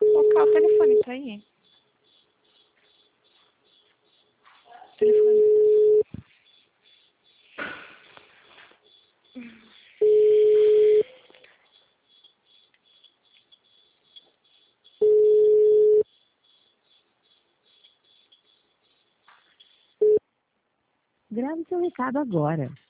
Colocar o telefone pra ir. Telefone. Grave seu recado agora.